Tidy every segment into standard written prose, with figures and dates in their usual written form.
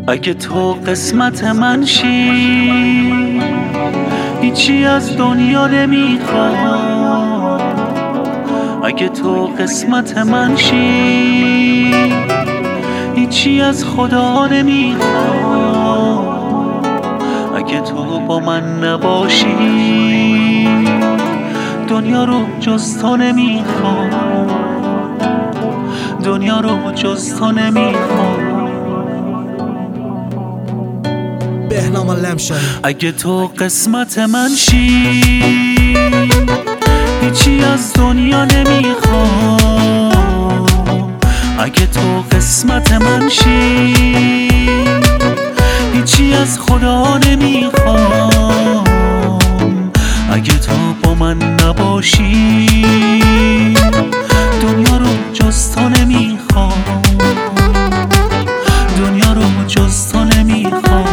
اگه تو قسمت من شی هیچی از دنیا نمیخوام. اگه تو قسمت من شی هیچی از خدا نمیخوام. اگه تو با من نباشی دنیا رو جز تو نمیخوام. دنیا رو جز تو نمیخوام. بهنام لمشایی. اگه تو قسمت من شی هیچی از دنیا نمیخوام. اگه تو قسمت من شی هیچی از خدا نمیخوام. اگه تو با من نباشی دنیا رو جز تو نمیخوام. دنیا رو جز تو نمیخوام.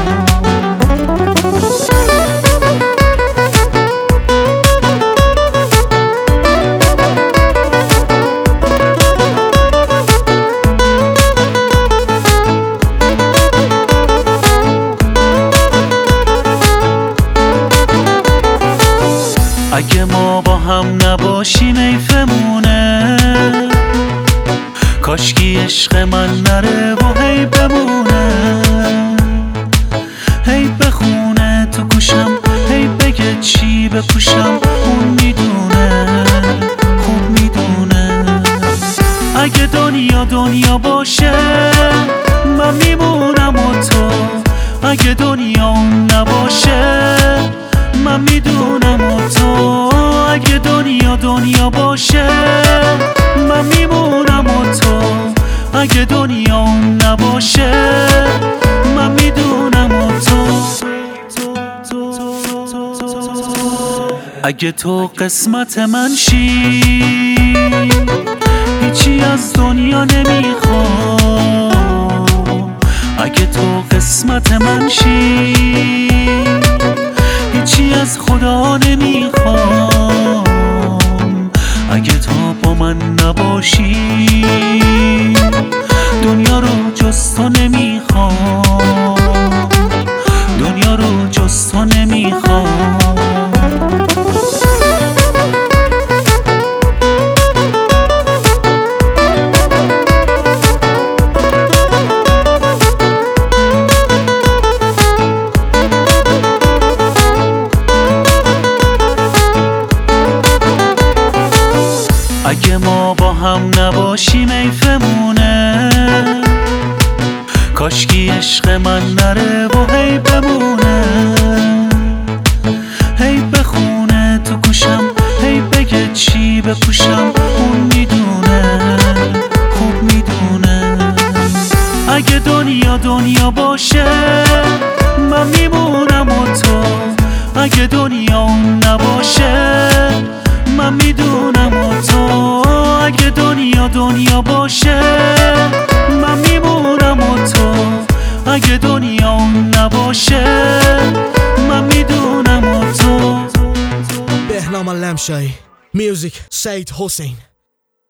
اگه ما با هم نباشیم حیفمونه، کاشکی عشق من نره و هی بمونه. هی بخونه تو گوشم، هی بگه چی بپوشم، اون میدونه، خوب میدونه. اگه دنیا باشه من میمونم و تو، اگه دنیا اون نباشه من میدونم و تو. اگه دنیا باشه من میمونم و تو، اگه دنیا اون نباشه من میدونم و تو. اگه تو قسمت من شی هیچی از دنیا نمیخوام. اگه تو قسمت من شی هیچی از خدا نمیخوام. اگه تو با من نباشی دنیا رو جز تو نمیخوام. دنیا رو جز تو نمیخوام. اگه ما با هم نباشیم حیفمونه، کاشکی عشق من نره و هی بمونه. هی بخونه تو گوشم، هی بگه چی بپوشم، اون میدونه، خوب میدونه. اگه دنیا باشه من میمونم و تو، اگه دنیا اون نباشه من میدونم و تو. اگه دنیا باشه من میمونم و تو، اگه دنیا اون نباشه من میدونم و تو. بهنام لمشایی. میوزیک سید حسین.